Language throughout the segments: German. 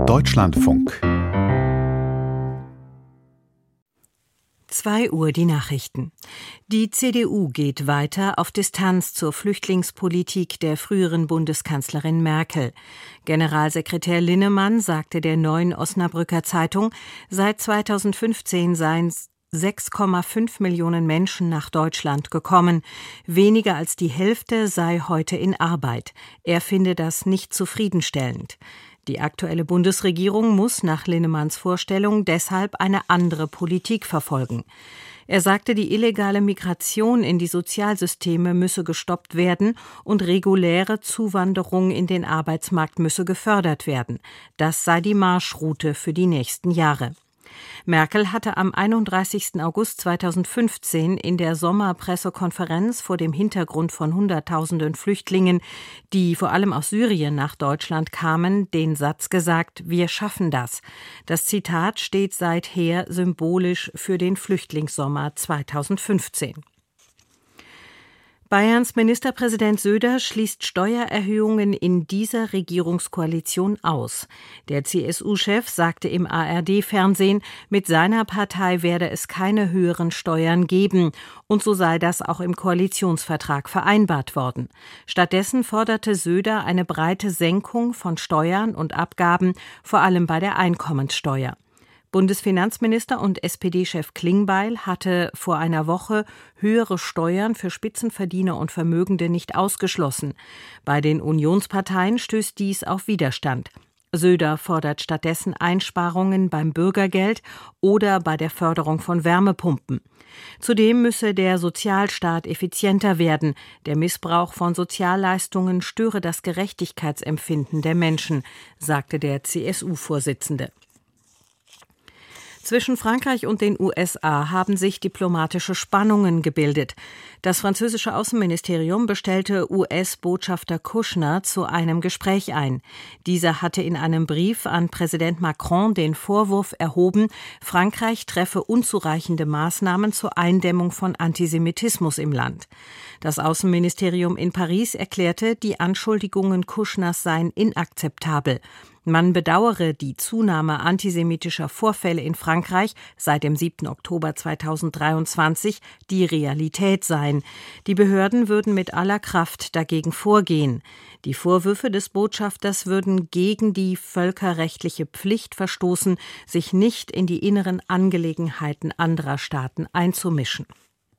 Deutschlandfunk. 2 Uhr die Nachrichten. Die CDU geht weiter auf Distanz zur Flüchtlingspolitik der früheren Bundeskanzlerin Merkel. Generalsekretär Linnemann sagte der Neuen Osnabrücker Zeitung, seit 2015 seien 6,5 Millionen Menschen nach Deutschland gekommen. Weniger als die Hälfte sei heute in Arbeit. Er finde das nicht zufriedenstellend. Die aktuelle Bundesregierung muss nach Linnemanns Vorstellung deshalb eine andere Politik verfolgen. Er sagte, die illegale Migration in die Sozialsysteme müsse gestoppt werden und reguläre Zuwanderung in den Arbeitsmarkt müsse gefördert werden. Das sei die Marschroute für die nächsten Jahre. Merkel hatte am 31. August 2015 in der Sommerpressekonferenz vor dem Hintergrund von Hunderttausenden Flüchtlingen, die vor allem aus Syrien nach Deutschland kamen, den Satz gesagt: Wir schaffen das. Das Zitat steht seither symbolisch für den Flüchtlingssommer 2015. Bayerns Ministerpräsident Söder schließt Steuererhöhungen in dieser Regierungskoalition aus. Der CSU-Chef sagte im ARD-Fernsehen, mit seiner Partei werde es keine höheren Steuern geben. Und so sei das auch im Koalitionsvertrag vereinbart worden. Stattdessen forderte Söder eine breite Senkung von Steuern und Abgaben, vor allem bei der Einkommenssteuer. Bundesfinanzminister und SPD-Chef Klingbeil hatte vor einer Woche höhere Steuern für Spitzenverdiener und Vermögende nicht ausgeschlossen. Bei den Unionsparteien stößt dies auf Widerstand. Söder fordert stattdessen Einsparungen beim Bürgergeld oder bei der Förderung von Wärmepumpen. Zudem müsse der Sozialstaat effizienter werden. Der Missbrauch von Sozialleistungen störe das Gerechtigkeitsempfinden der Menschen, sagte der CSU-Vorsitzende. Zwischen Frankreich und den USA haben sich diplomatische Spannungen gebildet. Das französische Außenministerium bestellte US-Botschafter Kushner zu einem Gespräch ein. Dieser hatte in einem Brief an Präsident Macron den Vorwurf erhoben, Frankreich treffe unzureichende Maßnahmen zur Eindämmung von Antisemitismus im Land. Das Außenministerium in Paris erklärte, die Anschuldigungen Kushners seien inakzeptabel. Man bedauere die Zunahme antisemitischer Vorfälle in Frankreich seit dem 7. Oktober 2023 die Realität seien. Die Behörden würden mit aller Kraft dagegen vorgehen. Die Vorwürfe des Botschafters würden gegen die völkerrechtliche Pflicht verstoßen, sich nicht in die inneren Angelegenheiten anderer Staaten einzumischen.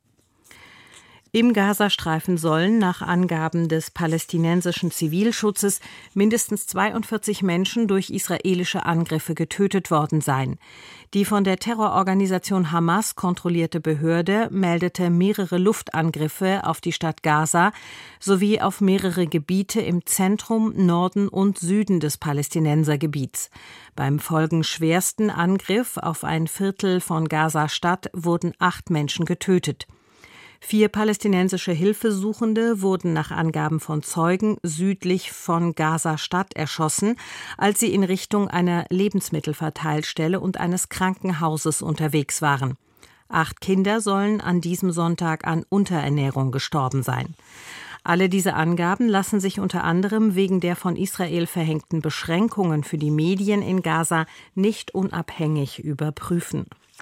Im Gazastreifen sollen nach Angaben des palästinensischen Zivilschutzes mindestens 42 Menschen durch israelische Angriffe getötet worden sein. Die von der Terrororganisation Hamas kontrollierte Behörde meldete mehrere Luftangriffe auf die Stadt Gaza sowie auf mehrere Gebiete im Zentrum, Norden und Süden des Palästinensergebiets. Beim folgenschwersten Angriff auf ein Viertel von Gaza-Stadt wurden 8 Menschen getötet. 4 palästinensische Hilfesuchende wurden nach Angaben von Zeugen südlich von Gaza-Stadt erschossen, als sie in Richtung einer Lebensmittelverteilstelle und eines Krankenhauses unterwegs waren. 8 Kinder sollen an diesem Sonntag an Unterernährung gestorben sein. Alle diese Angaben lassen sich unter anderem wegen der von Israel verhängten Beschränkungen für die Medien in Gaza nicht unabhängig überprüfen.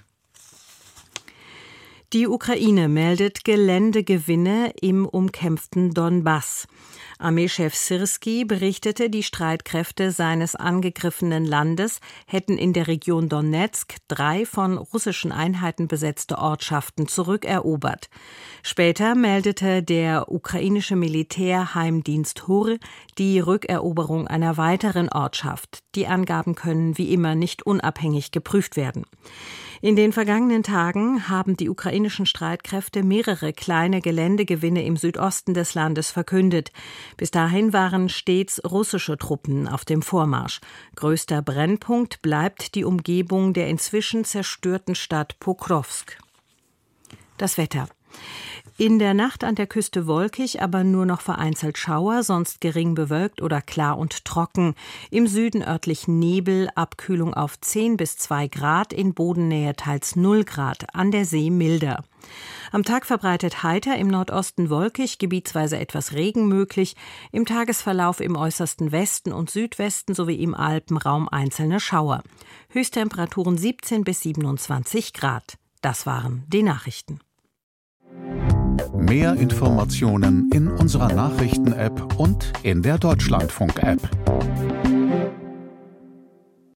Die Ukraine meldet Geländegewinne im umkämpften Donbass. Armeechef Syrski berichtete, die Streitkräfte seines angegriffenen Landes hätten in der Region Donezk 3 von russischen Einheiten besetzte Ortschaften zurückerobert. Später meldete der ukrainische Militärheimdienst HUR die Rückeroberung einer weiteren Ortschaft. Die Angaben können wie immer nicht unabhängig geprüft werden. In den vergangenen Tagen haben die ukrainischen Streitkräfte mehrere kleine Geländegewinne im Südosten des Landes verkündet. Bis dahin waren stets russische Truppen auf dem Vormarsch. Größter Brennpunkt bleibt die Umgebung der inzwischen zerstörten Stadt Pokrovsk. Das Wetter. In der Nacht an der Küste wolkig, aber nur noch vereinzelt Schauer, sonst gering bewölkt oder klar und trocken. Im Süden örtlich Nebel, Abkühlung auf 10 bis 2 Grad, in Bodennähe teils 0 Grad, an der See milder. Am Tag verbreitet heiter, im Nordosten wolkig, gebietsweise etwas Regen möglich, im Tagesverlauf im äußersten Westen und Südwesten sowie im Alpenraum einzelne Schauer. Höchsttemperaturen 17 bis 27 Grad. Das waren die Nachrichten. Mehr Informationen in unserer Nachrichten-App und in der Deutschlandfunk-App.